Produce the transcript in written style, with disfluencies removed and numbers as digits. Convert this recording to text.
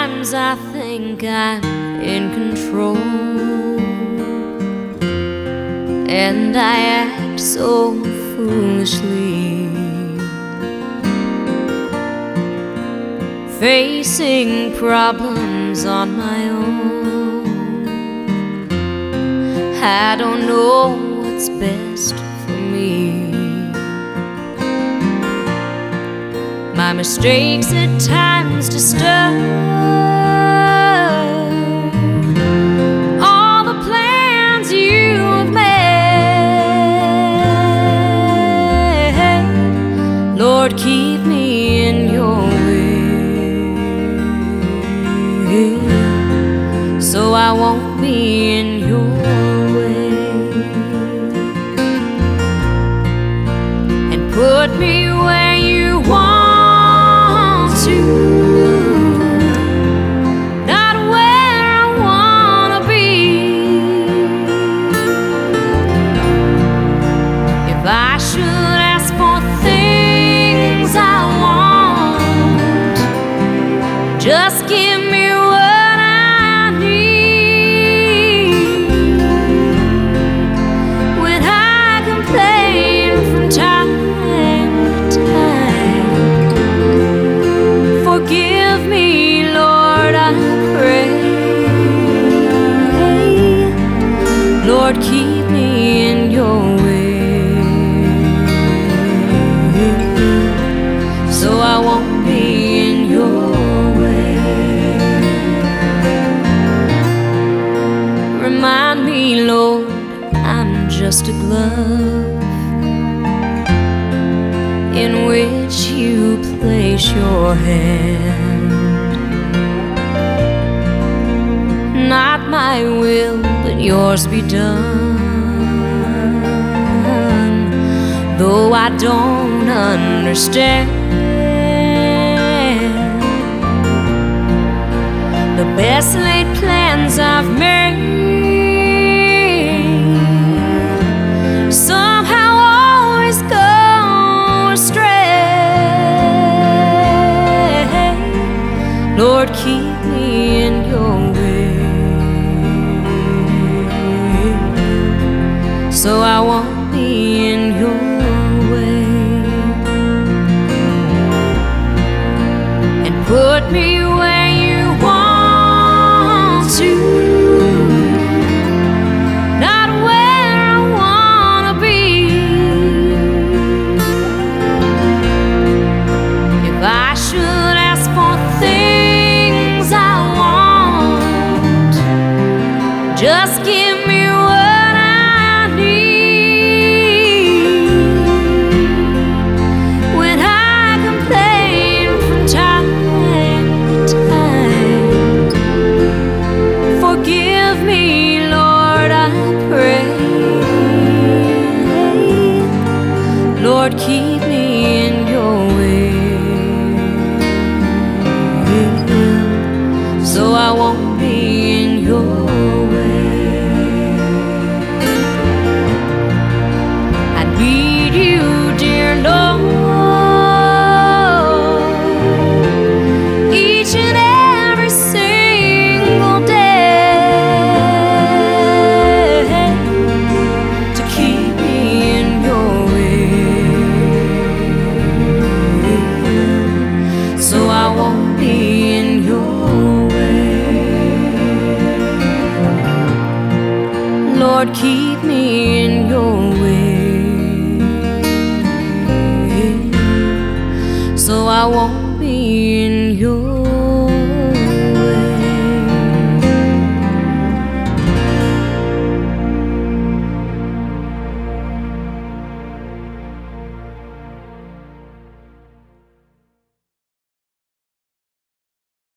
times I think I'm in control, and I act so foolishly, facing problems on my own. I don't know what's best for me. My mistakes at times disturb all the plans you have made. Lord, keep me in your will, so I won't be in your way, and put me where you want to, not where I wanna be. If I should ask for things I want, just give me what I need. When I complain from time to time, forgive me, Lord, I pray. Lord, keep me in your way, so I won't be in your way. Remind me, Lord, I'm just a glove in which you place your hand. Not my will, but yours be done. Though I don't understand the best laid plans I've made, somehow always go astray. Lord, keep me in your way, so I won't be in your way, and put me where you want to, not where I wanna be. If I should ask for things I want, just give me what I need. When I complain from time to time, forgive me, Lord, I pray. Lord, keep me in your way, so I won't be in your way. I need you, dear Lord, each and every single day, to keep me in your way, so I won't be in your way. Lord, keep